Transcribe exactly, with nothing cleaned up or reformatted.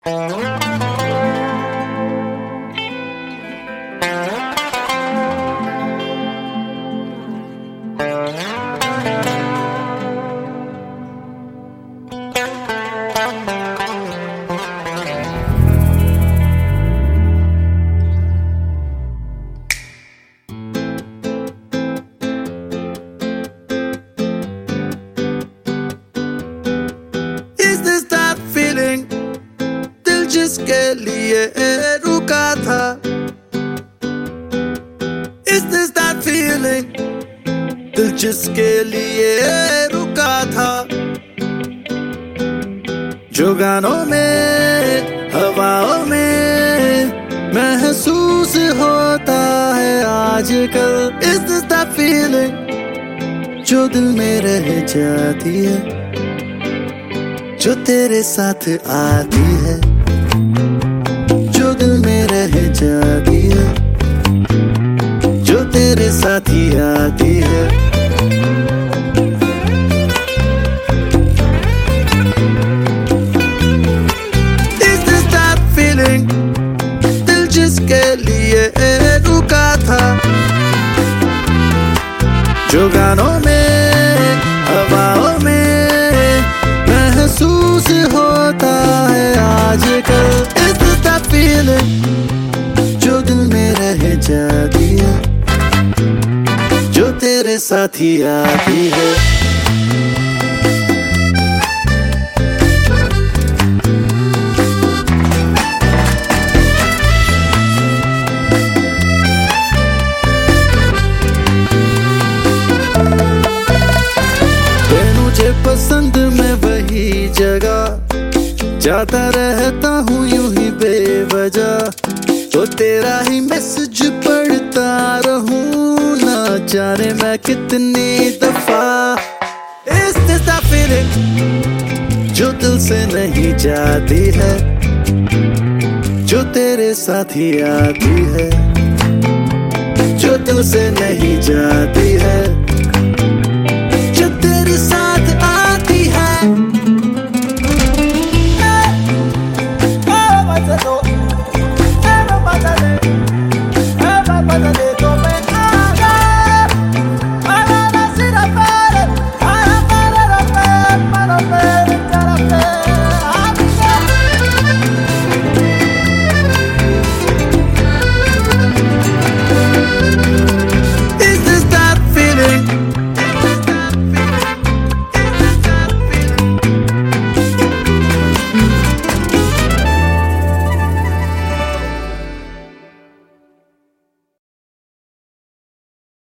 जिसके लिए रुका था, Is this that feeling? दिल जिसके लिए रुका था, जो गानों में हवाओं में महसूस होता है आजकल। Is this that feeling? जो दिल में रह जाती है, जो तेरे साथ आती है, जो दिल में रह जाती है, जो तेरे साथ ही आती है। Is this that feeling? दिल जिसके लिए रुका था, जो गानों में हवाओं में महसूस होता है आजकल। Is this that feeling? जो दिल में रह जाती है, जो तेरे साथ ही आती है। मुझे पसंद मैं वही जगह जाता रहता हूँ यूं ही बेवजह, तो तेरा ही मैसेज पढ़ता रहूं ना जाने मैं कितनी दफा। Is this that feeling? जो दिल से नहीं जाती है, जो तेरे साथ ही आती है, जो दिल से नहीं जाती है, जो तेरे साथ आती है।